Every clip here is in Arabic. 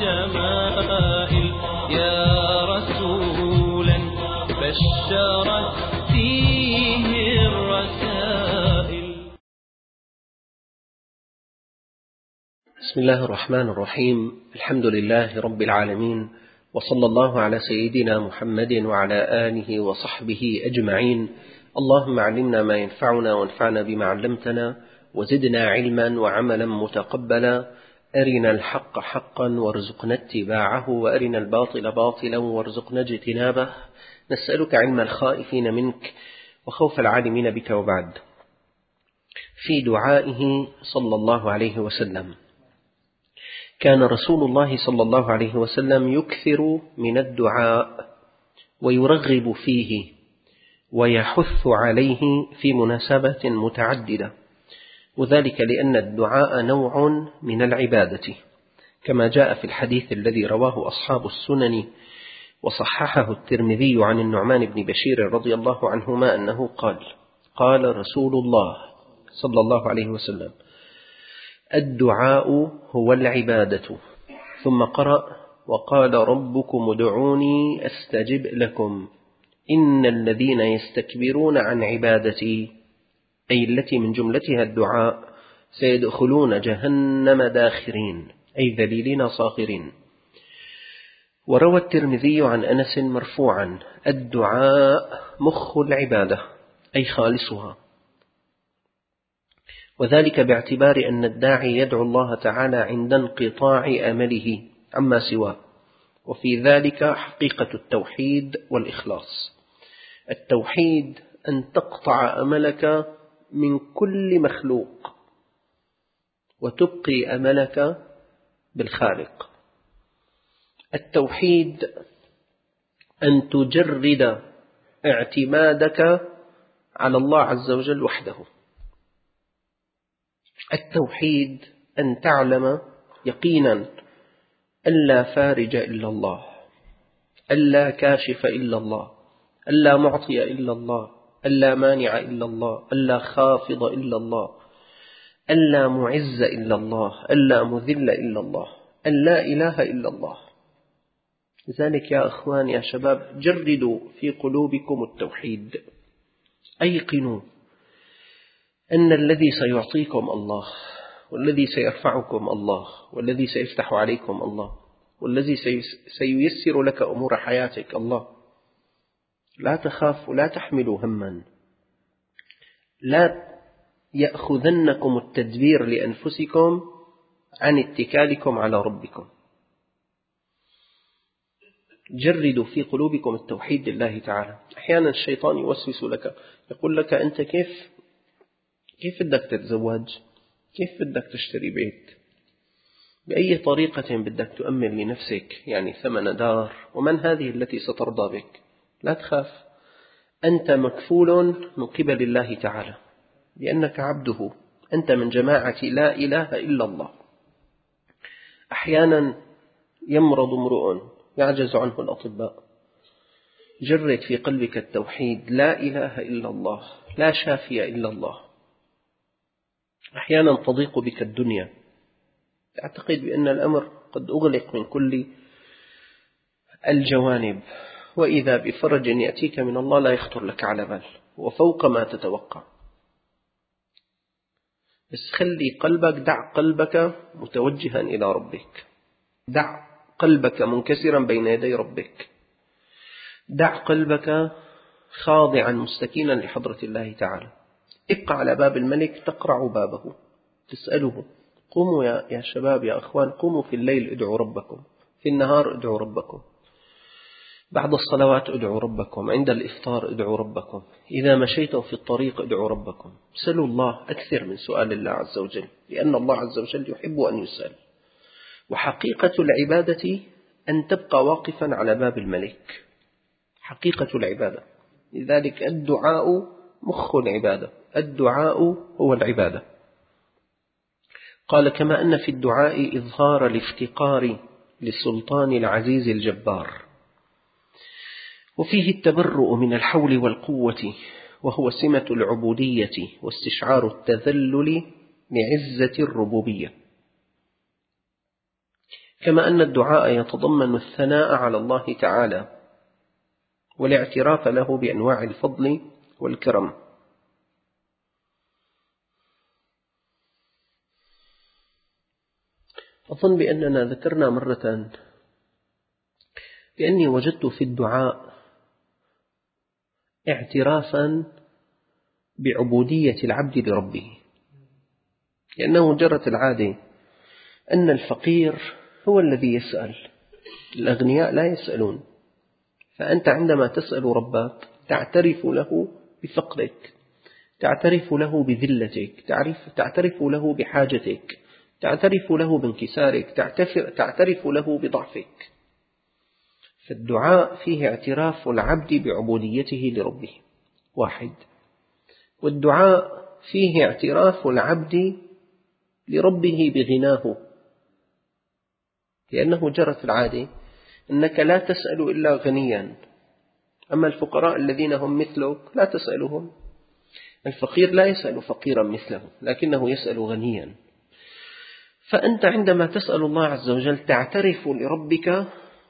الشمائل يا رسولا بشرت فيه الرسائل. بسم الله الرحمن الرحيم. الحمد لله رب العالمين، وصلى الله على سيدنا محمد وعلى آله وصحبه أجمعين. اللهم علمنا ما ينفعنا وانفعنا بما علمتنا، وزدنا علما وعملا متقبلا. أرنا الحق حقا وارزقنا اتباعه، وأرنا الباطل باطلا وارزقنا اجتنابه. نسألك علم الخائفين منك وخوف العالمين بك. وبعد، في دعائه صلى الله عليه وسلم كان رسول الله صلى الله عليه وسلم يكثر من الدعاء ويرغب فيه ويحث عليه في مناسبات متعددة، وذلك لأن الدعاء نوع من العبادة، كما جاء في الحديث الذي رواه أصحاب السنن وصححه الترمذي عن النعمان بن بشير رضي الله عنهما أنه قال: قال رسول الله صلى الله عليه وسلم: الدعاء هو العبادة. ثم قرأ: وقال ربكم ادعوني أستجب لكم إن الذين يستكبرون عن عبادتي، أي التي من جملتها الدعاء، سيدخلون جهنم داخرين، أي ذليلين صاغرين. وروى الترمذي عن أنس مرفوعا: الدعاء مخ العبادة، أي خالصها، وذلك باعتبار أن الداعي يدعو الله تعالى عند انقطاع أمله عما سواه، وفي ذلك حقيقة التوحيد والإخلاص. التوحيد أن تقطع أملك من كل مخلوق وتبقي أملك بالخالق. التوحيد أن تجرد اعتمادك على الله عز وجل وحده. التوحيد أن تعلم يقينا ألا فارج إلا الله، ألا كاشف إلا الله، ألا معطي إلا الله، ألا مانع إلا الله، ألا خافض إلا الله، ألا معز إلا الله، ألا مذل إلا الله، أن لا إله إلا الله. لذلك يا أخوان يا شباب، جردوا في قلوبكم التوحيد، أيقنوا أن الذي سيعطيكم الله، والذي سيرفعكم الله، والذي سيفتح عليكم الله، والذي سييسر لك أمور حياتك الله. لا تخافوا، لا تحملوا هما، لا يأخذنكم التدبير لأنفسكم عن اتكالكم على ربكم. جردوا في قلوبكم التوحيد لله تعالى. أحيانا الشيطان يوسوس لك، يقول لك أنت كيف بدك تتزوج؟ كيف بدك تشتري بيت؟ بأي طريقة بدك تؤمن لنفسك يعني ثمن دار؟ ومن هذه التي سترضى بك؟ لا تخاف، أنت مكفول من قبل الله تعالى لأنك عبده، أنت من جماعة لا إله إلا الله. أحيانا يمرض امرؤ يعجز عنه الأطباء، جرد في قلبك التوحيد، لا إله إلا الله، لا شافي إلا الله. أحيانا تضيق بك الدنيا، تعتقد بأن الأمر قد أغلق من كل الجوانب، وإذا بفرج يأتيك من الله لا يخطر لك على بال وفوق ما تتوقع. بس خلي قلبك، دع قلبك متوجها إلى ربك، دع قلبك منكسرا بين يدي ربك، دع قلبك خاضعا مستكينا لحضرة الله تعالى. ابقى على باب الملك، تقرع بابه، تسأله. قوموا يا شباب يا أخوان، قوموا في الليل ادعوا ربكم، في النهار ادعوا ربكم، بعد الصلوات ادعوا ربكم، عند الإفطار ادعوا ربكم، إذا مشيتم في الطريق ادعوا ربكم. سلوا الله، أكثر من سؤال الله عز وجل، لأن الله عز وجل يحب أن يسأل. وحقيقة العبادة أن تبقى واقفا على باب الملك، حقيقة العبادة. لذلك الدعاء مخ العبادة، الدعاء هو العبادة. قال: كما أن في الدعاء إظهار الافتقار للسلطان العزيز الجبار، وفيه التبرؤ من الحول والقوة، وهو سمة العبودية واستشعار التذلل لعزة الربوبية. كما أن الدعاء يتضمن الثناء على الله تعالى والاعتراف له بأنواع الفضل والكرم. أظن بأننا ذكرنا مرة بأني وجدت في الدعاء اعترافا بعبودية العبد لربه، لأنه جرت العادة أن الفقير هو الذي يسأل، الأغنياء لا يسألون. فأنت عندما تسأل ربك تعترف له بفقرك، تعترف له بذلتك، تعترف له بحاجتك، تعترف له بانكسارك، تعترف له بضعفك. فالدعاء فيه اعتراف العبد بعبوديته لربه واحد، والدعاء فيه اعتراف العبد لربه بغناه، لأنه جرت العادة أنك لا تسأل إلا غنيا، أما الفقراء الذين هم مثلك لا تسألهم. الفقير لا يسأل فقيرا مثله، لكنه يسأل غنيا. فأنت عندما تسأل الله عز وجل تعترف لربك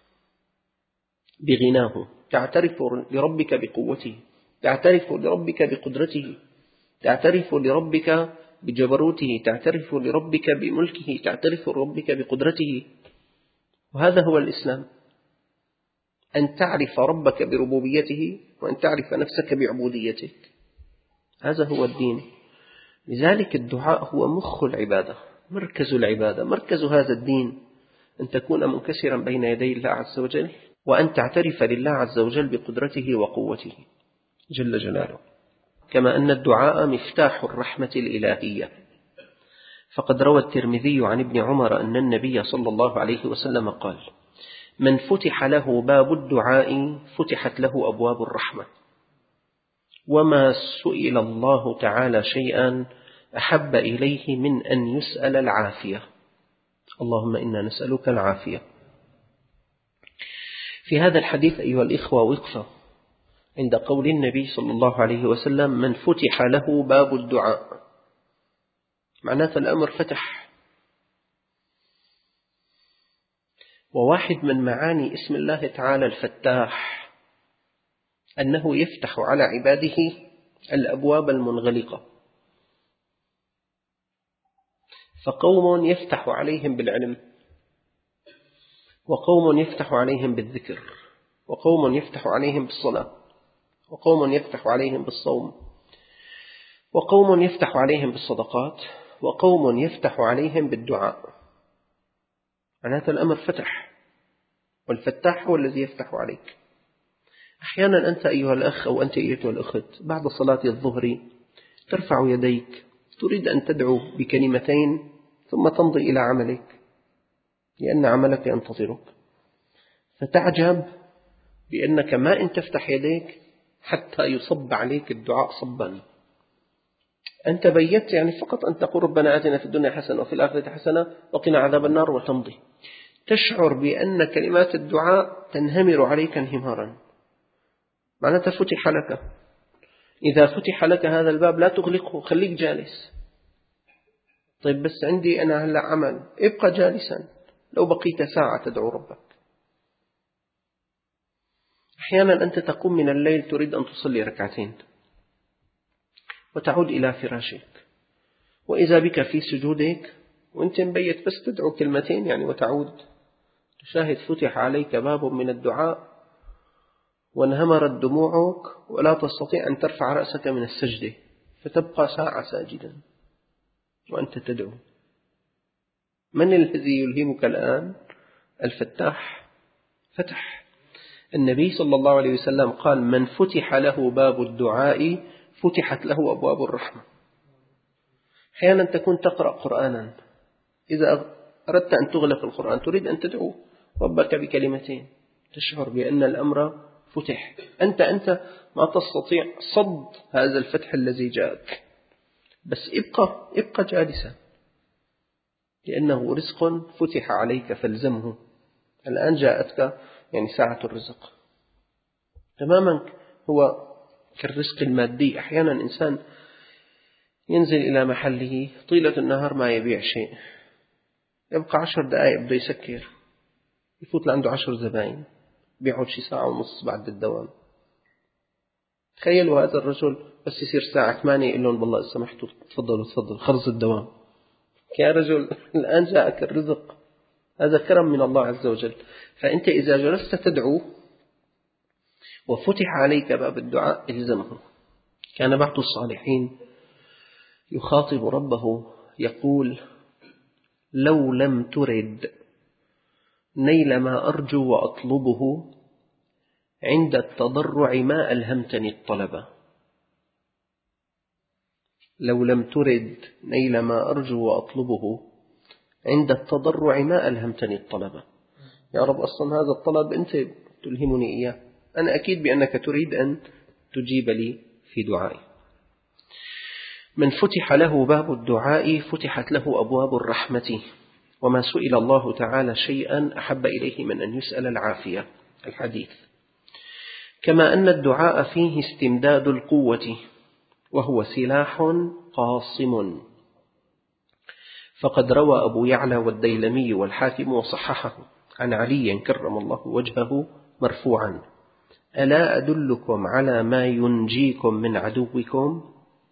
بغناه، تعترف لربك بقوته، تعترف لربك بقدرته، تعترف لربك بجبروته، تعترف لربك بملكه، تعترف لربك بقدرته. وهذا هو الإسلام، أن تعرف ربك بربوبيته وأن تعرف نفسك بعبوديتك. هذا هو الدين. لذلك الدعاء هو مخ العبادة، مركز العبادة، مركز هذا الدين، أن تكون منكسرا بين يدي الله عز وجل، وأن تعترف لله عز وجل بقدرته وقوته جل جلاله. كما أن الدعاء مفتاح الرحمة الإلهية، فقد روى الترمذي عن ابن عمر أن النبي صلى الله عليه وسلم قال: من فتح له باب الدعاء فتحت له أبواب الرحمة، وما سئل الله تعالى شيئا أحب إليه من أن يسأل العافية. اللهم إنا نسألك العافية. في هذا الحديث أيها الإخوة وقفة عند قول النبي صلى الله عليه وسلم: من فتح له باب الدعاء، معناته الأمر فتح. وواحد من معاني اسم الله تعالى الفتاح أنه يفتح على عباده الأبواب المنغلقة. فقوم يفتح عليهم بالعلم، وقوم يفتح عليهم بالذكر، وقوم يفتح عليهم بالصلاة، وقوم يفتح عليهم بالصوم، وقوم يفتح عليهم بالصدقات، وقوم يفتح عليهم بالدعاء. معناته الأمر فتح، والفتاح هو الذي يفتح عليك. أحيانا أنت أيها الأخ أو أنت أيتها الأخت بعد صلاة الظهر ترفع يديك تريد أن تدعو بكلمتين ثم تمضي إلى عملك، لأن عملك ينتظرك، فتعجب بأنك ما إن تفتح يديك حتى يصب عليك الدعاء صبا. أنت بيت يعني فقط أن تقول ربنا آتنا في الدنيا حسنة وفي الآخرة حسنة وقنا عذاب النار وتمضي. تشعر بأن كلمات الدعاء تنهمر عليك انهمارا، معناتها فتح لك. إذا فتح لك هذا الباب لا تغلقه، خليك جالس. طيب بس عندي أنا هلأ عمل، ابقى جالسا لو بقيت ساعة تدعو ربك. أحيانا أنت تقوم من الليل تريد أن تصلي ركعتين وتعود إلى فراشك، وإذا بك في سجودك وأنت مبيت بس تدعو كلمتين يعني وتعود، تشاهد فتح عليك باب من الدعاء وانهمرت دموعك ولا تستطيع أن ترفع رأسك من السجدة، فتبقى ساعة ساجدا وأنت تدعو. من الذي يلهمك الآن؟ الفتاح. فتح. النبي صلى الله عليه وسلم قال: من فتح له باب الدعاء فتحت له أبواب الرحمة. أحيانا تكون تقرأ قرآنا، إذا أردت أن تغلق القرآن تريد أن تدعو ربك بكلمتين، تشعر بأن الأمر فتح. أنت ما تستطيع صد هذا الفتح الذي جاءك، بس ابقى جالسا، لأنه رزق فتح عليك فالزمه. الآن جاءتك يعني ساعة الرزق تماما، هو كالرزق المادي. أحيانا إنسان ينزل إلى محله طيلة النهار ما يبيع شيء، يبقى 10 دقائق بده يسكر، يفوت لعنده 10 زبائن، بيقعد شي ساعة ونص بعد الدوام. تخيلوا هذا الرجل بس يصير الساعة 8 يقول لهم والله إذا سمحتوا تفضلوا خلص الدوام. يا رجل الآن جاءك الرزق، هذا كرم من الله عز وجل. فأنت إذا جلست تدعو وفتح عليك باب الدعاء الزمه. كان بعض الصالحين يخاطب ربه يقول: لو لم ترد نيل ما أرجو وأطلبه عند التضرع ما ألهمتني الطلب. لو لم ترد نيل ما أرجو وأطلبه عند التضرع ما ألهمتني الطلب. يا رب أصلا هذا الطلب أنت تلهمني إياه، أنا أكيد بأنك تريد أن تجيب لي في دعائي. من فتح له باب الدعاء فتحت له أبواب الرحمة، وما سئل الله تعالى شيئا أحب إليه من أن يسأل العافية. الحديث. كما أن الدعاء فيه استمداد القوة، وهو سلاح قاصم. فقد روى أبو يعلى والديلمي والحاكم وصححه عن علي كرم الله وجهه مرفوعا: ألا أدلكم على ما ينجيكم من عدوكم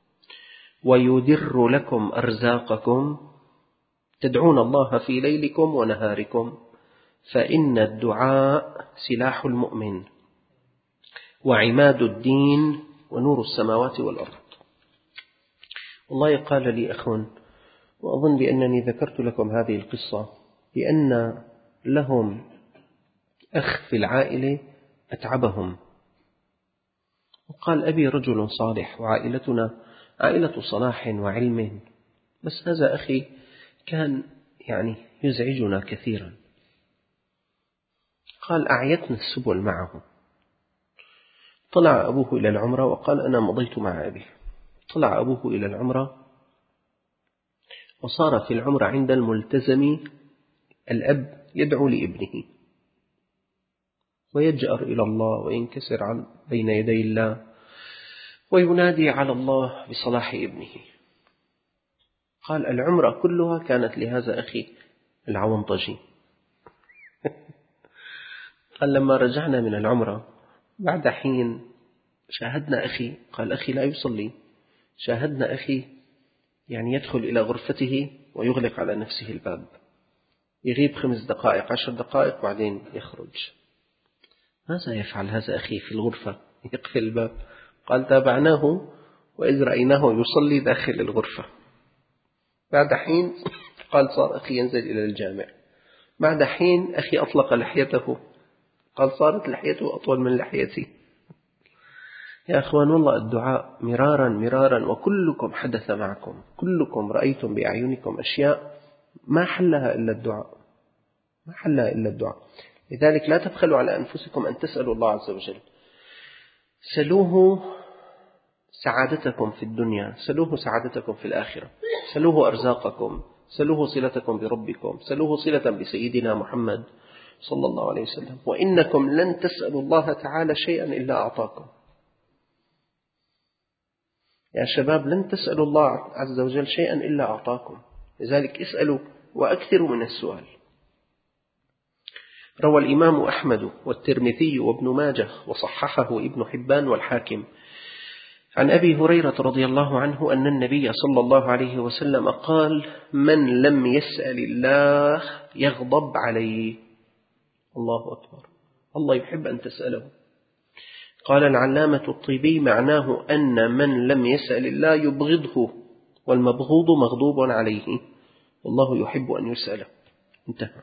ويدر لكم أرزاقكم؟ تدعون الله في ليلكم ونهاركم، فإن الدعاء سلاح المؤمن وعماد الدين ونور السماوات والأرض. والله قال لي أخ، وأظن بأنني ذكرت لكم هذه القصة، بأن لهم أخ في العائلة أتعبهم، وقال: أبي رجل صالح وعائلتنا عائلة صلاح وعلم، بس هذا أخي كان يزعجنا كثيرا. قال: أعيتنا السبل معه. طلع أبوه إلى العمرة وقال: أنا مضيت مع أبي. طلع أبوه إلى العمرة، وصار في العمرة عند الملتزم الأب يدعو لابنه ويجأر إلى الله وينكسر بين يدي الله وينادي على الله بصلاح ابنه. قال: العمرة كلها كانت لهذا أخي العونطجي. قال: لما رجعنا من العمرة بعد حين شاهدنا أخي، قال: أخي لا يصلي، شاهدنا أخي يدخل إلى غرفته ويغلق على نفسه الباب، يغيب 5 دقائق 10 دقائق بعدين يخرج. ماذا يفعل هذا أخي في الغرفة؟ يقفل الباب. قال: تابعناه وإذ رأيناه يصلي داخل الغرفة. بعد حين قال: صار أخي ينزل إلى الجامع. بعد حين أخي أطلق لحيته، قال: صارت لحيته أطول من لحيتي. يا أخوان، والله الدعاء مرارا مرارا، وكلكم حدث معكم، كلكم رأيتم بأعينكم أشياء ما حلها إلا الدعاء، ما حلها إلا الدعاء. لذلك لا تبخلوا على أنفسكم أن تسألوا الله عز وجل. سلوه سعادتكم في الدنيا، سلوه سعادتكم في الآخرة، سلوه أرزاقكم، سلوه صلتكم بربكم، سلوه صلة بسيدنا محمد صلى الله عليه وسلم. وإنكم لن تسألوا الله تعالى شيئا إلا أعطاكم. يا شباب، لن تسألوا الله عز وجل شيئا إلا أعطاكم، لذلك اسألوا وأكثروا من السؤال. روى الإمام أحمد والترمذي وابن ماجه وصححه ابن حبان والحاكم عن أبي هريرة رضي الله عنه أن النبي صلى الله عليه وسلم قال: من لم يسأل الله يغضب عليه. الله أكبر، الله يحب أن تسأله. قال العلامة الطيبي: معناه أن من لم يسأل الله يبغضه، والمبغوض مغضوب عليه، والله يحب أن يسأله. انتهى.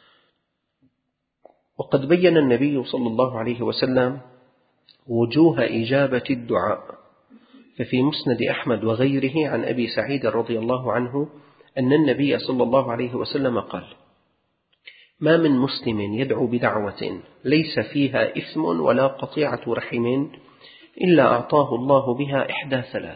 وقد بين النبي صلى الله عليه وسلم وجوه إجابة الدعاء، ففي مسند أحمد وغيره عن أبي سعيد رضي الله عنه أن النبي صلى الله عليه وسلم قال: ما من مسلم يدعو بدعوة ليس فيها إثم ولا قطيعة رحم إلا أعطاه الله بها إحدى 3.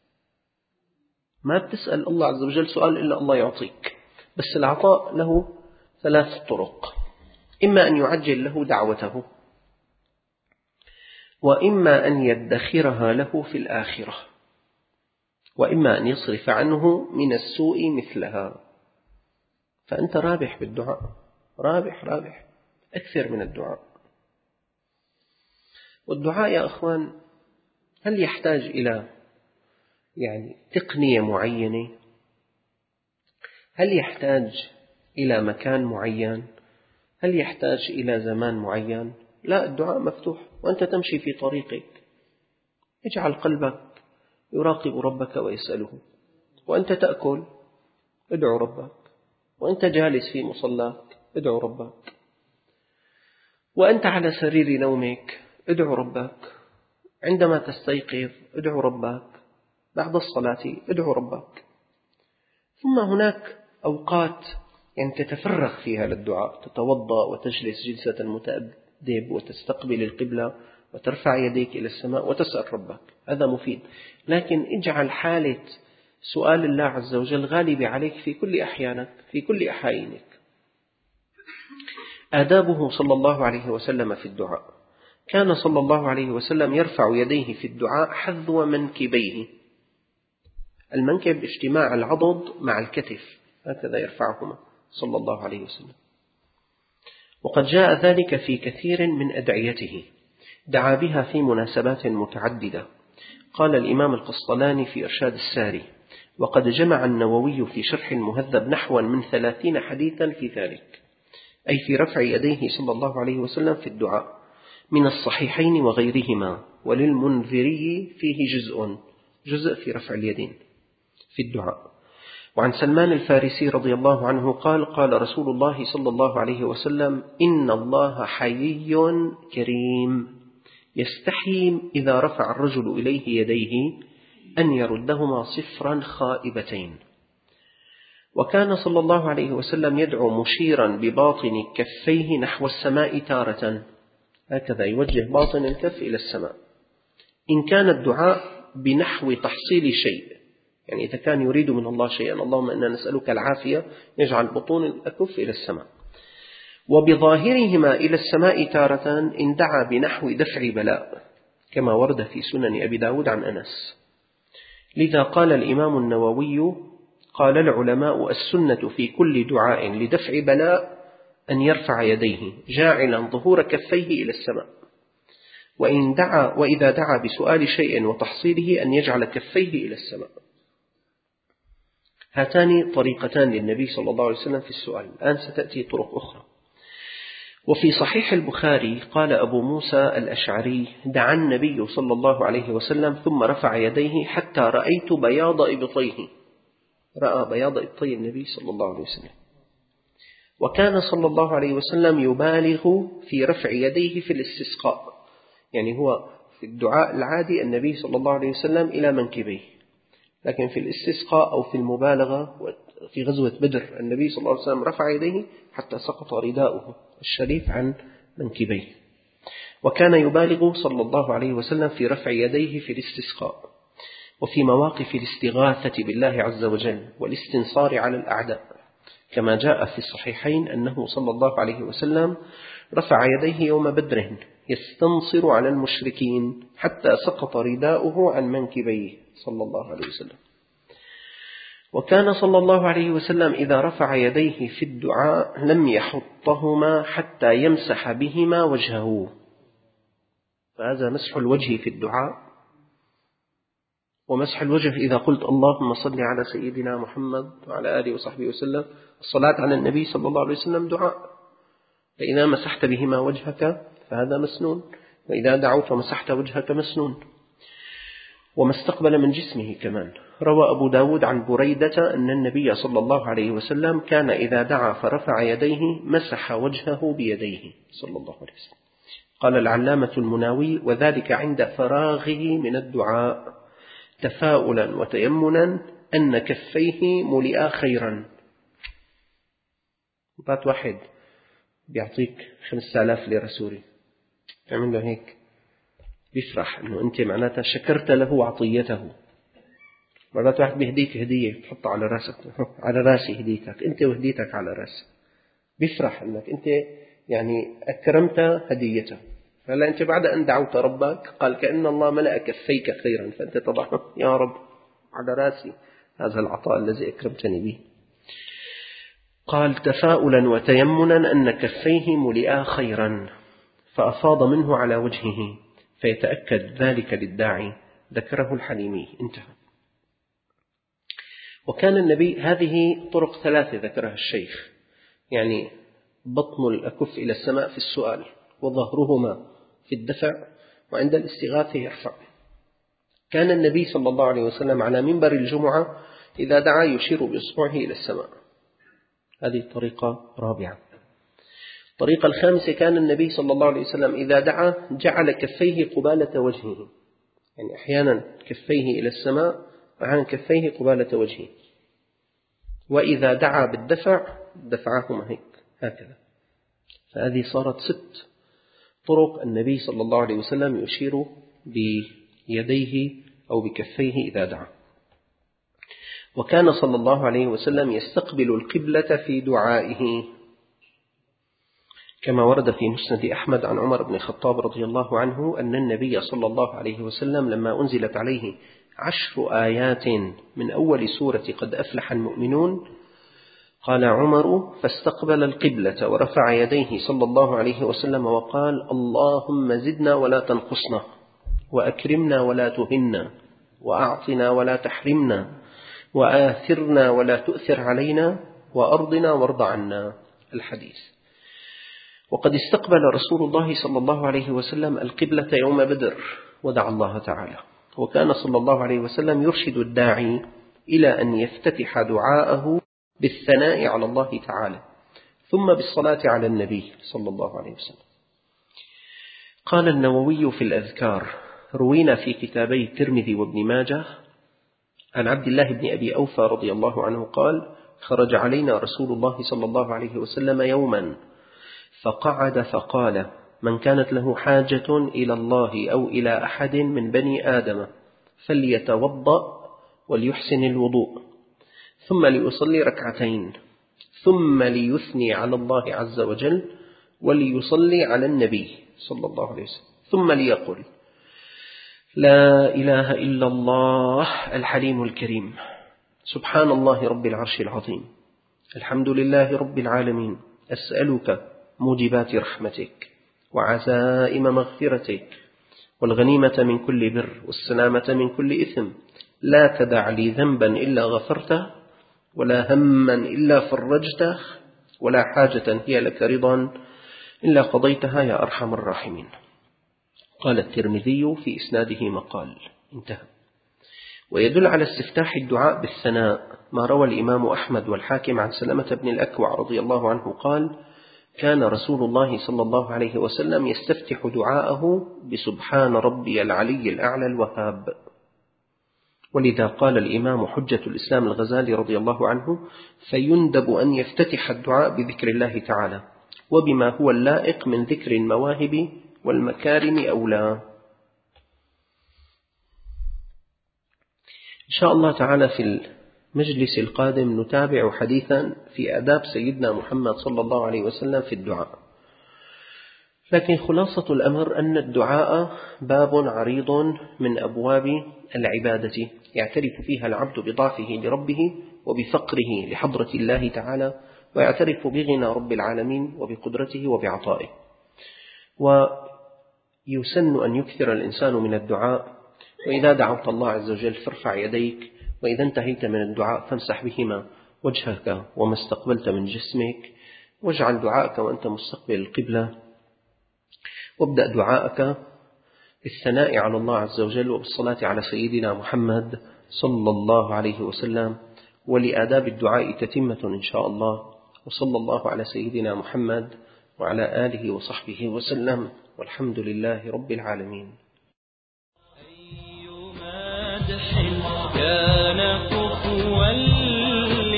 ما بتسأل الله عز وجل سؤال إلا الله يعطيك، بس العطاء له 3 طرق: إما أن يعجل له دعوته، وإما أن يدخرها له في الآخرة، وإما أن يصرف عنه من السوء مثلها. فأنت رابح بالدعاء، رابح. أكثر من الدعاء. والدعاء يا أخوان هل يحتاج إلى تقنية معينة؟ هل يحتاج إلى مكان معين؟ هل يحتاج إلى زمان معين؟ لا، الدعاء مفتوح وأنت تمشي في طريقك. اجعل قلبك يراقب ربك ويسأله، وأنت تأكل ادعو ربك، وأنت جالس في مصلاك ادعو ربك، وأنت على سرير نومك ادعو ربك، عندما تستيقظ ادعو ربك، بعد الصلاة ادعو ربك. ثم هناك أوقات تتفرغ فيها للدعاء، تتوضأ وتجلس جلسة متأدب وتستقبل القبلة وترفع يديك إلى السماء وتسأل ربك، هذا مفيد. لكن اجعل حالة سؤال الله عز وجل غالبة عليك في كل أحيانك، في كل أحايينك. آدابه صلى الله عليه وسلم في الدعاء: كان صلى الله عليه وسلم يرفع يديه في الدعاء حذو منكبيه. المنكب اجتماع العضد مع الكتف، هكذا يرفعهما صلى الله عليه وسلم. وقد جاء ذلك في كثير من أدعيته، دعا بها في مناسبات متعددة. قال الإمام القسطلاني في إرشاد الساري: وقد جمع النووي في شرح المهذب نحو من 30 حديثا في ذلك، أي في رفع يديه صلى الله عليه وسلم في الدعاء، من الصحيحين وغيرهما. وللمنذري فيه جزء في رفع اليدين في الدعاء. وعن سلمان الفارسي رضي الله عنه قال: قال رسول الله صلى الله عليه وسلم: إن الله حيي كريم يستحي إذا رفع الرجل إليه يديه أن يردهما صفرا خائبتين. وكان صلى الله عليه وسلم يدعو مشيرا بباطن كفيه نحو السماء تارة، هكذا يوجه باطن الكف إلى السماء، إن كان الدعاء بنحو تحصيل شيء، إذا كان يريد من الله شيئا، اللهم إنا نسألك العافية، يجعل بطون الكف إلى السماء. وبظاهرهما إلى السماء تارة إن دعا بنحو دفع بلاء، كما ورد في سنن أبي داود عن أنس. لذا قال الإمام النووي: قال العلماء: السنة في كل دعاء لدفع بلاء أن يرفع يديه جاعلا ظهور كفيه إلى السماء، وإذا دعا بسؤال شيء وتحصيله أن يجعل كفيه إلى السماء. هاتان طريقتان للنبي صلى الله عليه وسلم في السؤال. الآن ستأتي طرق أخرى. وفي صحيح البخاري قال أبو موسى الأشعري: دعا النبي صلى الله عليه وسلم ثم رفع يديه حتى رأيت بياض إبطيه، رأى بياض إبطي النبي صلى الله عليه وسلم. وكان صلى الله عليه وسلم يبالغ في رفع يديه في الاستسقاء، هو في الدعاء العادي النبي صلى الله عليه وسلم إلى منكبيه، لكن في الاستسقاء أو في المبالغة في غزوة بدر النبي صلى الله عليه وسلم رفع يديه حتى سقط رداؤه الشريف عن منكبيه. وكان يبالغ صلى الله عليه وسلم في رفع يديه في الاستسقاء وفي مواقف الاستغاثة بالله عز وجل والاستنصار على الأعداء، كما جاء في الصحيحين أنه صلى الله عليه وسلم رفع يديه يوم بدر يستنصر على المشركين حتى سقط رداؤه عن منكبيه صلى الله عليه وسلم. وكان صلى الله عليه وسلم إذا رفع يديه في الدعاء لم يحطهما حتى يمسح بهما وجهه، فهذا مسح الوجه في الدعاء. ومسح الوجه إذا قلت اللهم صل على سيدنا محمد وعلى آله وصحبه وسلم، الصلاة على النبي صلى الله عليه وسلم دعاء، فإذا مسحت بهما وجهك فهذا مسنون، وإذا دعوت ومسحت وجهك مسنون. وما استقبل من جسمه كمان. روى أبو داود عن بريدة أن النبي صلى الله عليه وسلم كان إذا دعا فرفع يديه مسح وجهه بيديه صلى الله عليه وسلم. قال العلامة المناوي: وذلك عند فراغه من الدعاء تفاؤلا وتيمنا أن كفيه ملئا خيرا. بات واحد بيعطيك 5000 ليرة سوري، تعمل له هيك بيفرح أنه أنت معناتها شكرت له عطيته. مرات واحد بيهديك هدية تحطها على راسك، على راسي هديتك، أنت وهديتك على راسي، بيفرح أنك أنت أكرمت هديته. فلا أنت بعد أن دعوت ربك قال كأن الله ملأ كفيك خيرا، فأنت طبعا يا رب على راسي هذا العطاء الذي أكرمتني به. قال: تفاؤلا وتيمنا أن كفيه ملئا خيرا، فأفاض منه على وجهه فيتأكد ذلك للداعي، ذكره الحليمي. انتهى. وكان النبي، هذه طرق 3 ذكرها الشيخ، يعني بطن الأكف إلى السماء في السؤال، وظهرهما في الدفع، وعند الاستغاثة يرفع. كان النبي صلى الله عليه وسلم على منبر الجمعة إذا دعا يشير بإصبعه إلى السماء. هذه طريقة رابعة. الطريقة الخامسة: كان النبي صلى الله عليه وسلم إذا دعا جعل كفيه قبالة وجهه، يعني أحيانا كفيه إلى السماء وأحيانا كفيه قبالة وجهه. وإذا دعا بالدفع دفعهما هكذا. فهذه صارت 6 طرق النبي صلى الله عليه وسلم يشير بيديه أو بكفيه إذا دعا. وكان صلى الله عليه وسلم يستقبل القبلة في دعائه، كما ورد في مسند أحمد عن عمر بن الخطاب رضي الله عنه أن النبي صلى الله عليه وسلم لما أنزلت عليه 10 آيات من أول سورة قد أفلح المؤمنون، قال عمر: فاستقبل القبلة ورفع يديه صلى الله عليه وسلم وقال: اللهم زدنا ولا تنقصنا، وأكرمنا ولا تهنا، وأعطنا ولا تحرمنا، وآثرنا ولا تؤثر علينا، وأرضنا وارض عنا. الحديث. وقد استقبل رسول الله صلى الله عليه وسلم القبلة يوم بدر ودعا الله تعالى. وكان صلى الله عليه وسلم يرشد الداعي إلى أن يفتتح دعاءه بالثناء على الله تعالى، ثم بالصلاة على النبي صلى الله عليه وسلم. قال النووي في الأذكار: روينا في كتابي الترمذي وابن ماجه عن عبد الله بن أبي أوفى رضي الله عنه قال: خرج علينا رسول الله صلى الله عليه وسلم يوما فقعد فقال: من كانت له حاجة إلى الله أو إلى أحد من بني آدم فليتوضأ وليحسن الوضوء، ثم ليصلي 2 ركعتين، ثم ليثني على الله عز وجل، وليصلي على النبي صلى الله عليه وسلم، ثم ليقل: لا إله إلا الله الحليم الكريم، سبحان الله رب العرش العظيم، الحمد لله رب العالمين، أسألك موجبات رحمتك وعزائم مغفرتك والغنيمة من كل بر والسلامة من كل إثم، لا تدع لي ذنبا إلا غفرته، ولا هما إلا فرجته، ولا حاجة هي لك رضا إلا قضيتها يا أرحم الراحمين. قال الترمذي في إسناده مقال. انتهى. ويدل على استفتاح الدعاء بالثناء ما روى الإمام أحمد والحاكم عن سلمة بن الأكوع رضي الله عنه قال: كان رسول الله صلى الله عليه وسلم يستفتح دعاءه بسبحان ربي العلي الأعلى الوهاب. ولذا قال الإمام حجة الإسلام الغزالي رضي الله عنه: فيندب أن يفتتح الدعاء بذكر الله تعالى، وبما هو اللائق من ذكر المواهب والمكارم أولى. إن شاء الله تعالى في المجلس القادم نتابع حديثا في آداب سيدنا محمد صلى الله عليه وسلم في الدعاء. لكن خلاصة الأمر أن الدعاء باب عريض من أبواب العبادة يعترف فيها العبد بضعفه لربه وبفقره لحضرة الله تعالى، ويعترف بغنى رب العالمين وبقدرته وبعطائه. ويسن أن يكثر الإنسان من الدعاء، وإذا دعوت الله عز وجل فارفع يديك، وإذا انتهيت من الدعاء فامسح بهما وجهك وما استقبلت من جسمك، واجعل دعاءك وأنت مستقبل القبلة، وابدأ دعاءك بالثناء على الله عز وجل وبالصلاة على سيدنا محمد صلى الله عليه وسلم. ولآداب الدعاء تتمة إن شاء الله. وصلى الله على سيدنا محمد وعلى آله وصحبه وسلم، والحمد لله رب العالمين. أي مدح كان كفوا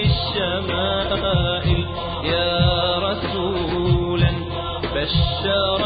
للشمائل يا رسولا بشر